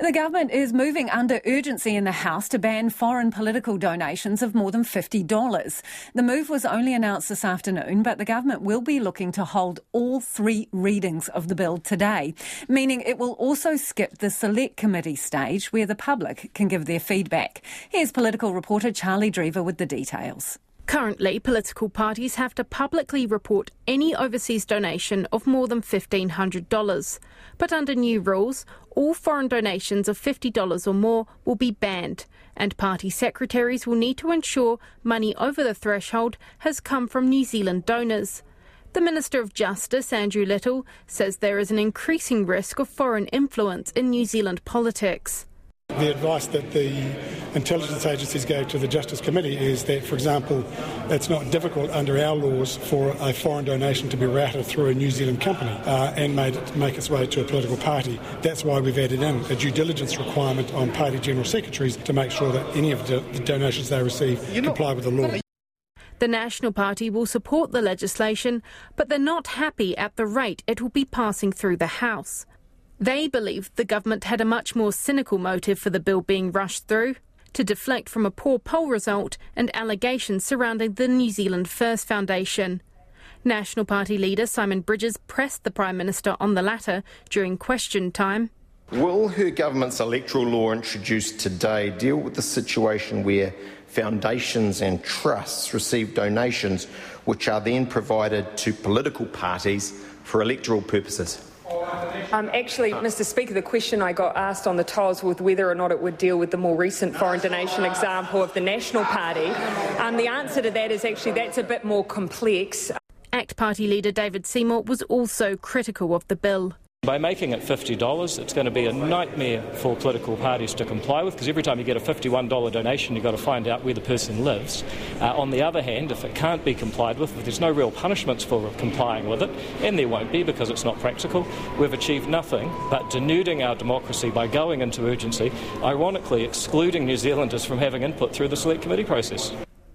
The government is moving under urgency in the House to ban foreign political donations of more than $50. The move was only announced this afternoon, but the government will be looking to hold all three readings of the bill today, meaning it will also skip the select committee stage where the public can give their feedback. Here's political reporter Charlie Drever with the details. Currently, political parties have to publicly report any overseas donation of more than $1,500. But under new rules, all foreign donations of $50 or more will be banned, and party secretaries will need to ensure money over the threshold has come from New Zealand donors. The Minister of Justice, Andrew Little, says there is an increasing risk of foreign influence in New Zealand politics. The advice that the intelligence agencies gave to the Justice Committee is that, for example, it's not difficult under our laws for a foreign donation to be routed through a New Zealand company and make its way to a political party. That's why we've added in a due diligence requirement on party general secretaries to make sure that any of the donations they receive comply with the law. The National Party will support the legislation, but they're not happy at the rate it will be passing through the House. They believe the government had a much more cynical motive for the bill being rushed through, to deflect from a poor poll result and allegations surrounding the New Zealand First Foundation. National Party leader Simon Bridges pressed the Prime Minister on the latter during question time. Will her government's electoral law introduced today deal with the situation where foundations and trusts receive donations which are then provided to political parties for electoral purposes? Actually, Mr Speaker, the question I got asked on the TOS was whether or not it would deal with the more recent foreign donation example of the National Party. The answer to that is actually that's a bit more complex. ACT Party leader David Seymour was also critical of the bill. By making it $50, it's going to be a nightmare for political parties to comply with, because every time you get a $51 donation, you've got to find out where the person lives. On the other hand, if it can't be complied with, if there's no real punishments for complying with it, and there won't be because it's not practical, we've achieved nothing but denuding our democracy by going into urgency, ironically excluding New Zealanders from having input through the Select Committee process.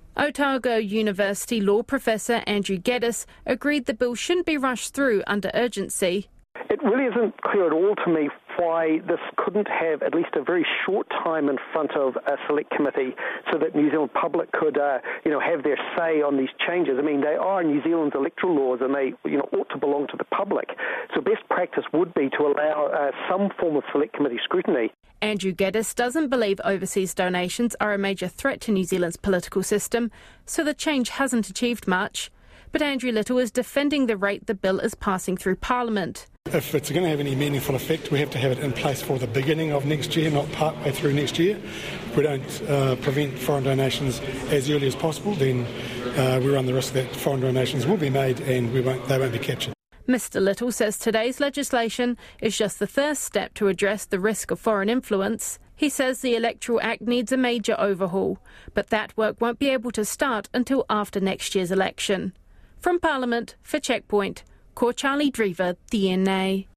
Otago University law professor Andrew Geddes agreed the bill shouldn't be rushed through under urgency. It really isn't clear at all to me why this couldn't have at least a very short time in front of a select committee so that New Zealand public could, have their say on these changes. I mean, they are New Zealand's electoral laws and they, ought to belong to the public. So best practice would be to allow some form of select committee scrutiny. Andrew Geddes doesn't believe overseas donations are a major threat to New Zealand's political system, so the change hasn't achieved much. But Andrew Little is defending the rate the bill is passing through Parliament. If it's going to have any meaningful effect, we have to have it in place for the beginning of next year, not partway through next year. If we don't prevent foreign donations as early as possible, then we run the risk that foreign donations will be made and they won't be captured. Mr Little says today's legislation is just the first step to address the risk of foreign influence. He says the Electoral Act needs a major overhaul, but that work won't be able to start until after next year's election. From Parliament, for Checkpoint, Ko Charlie Drever, the NA.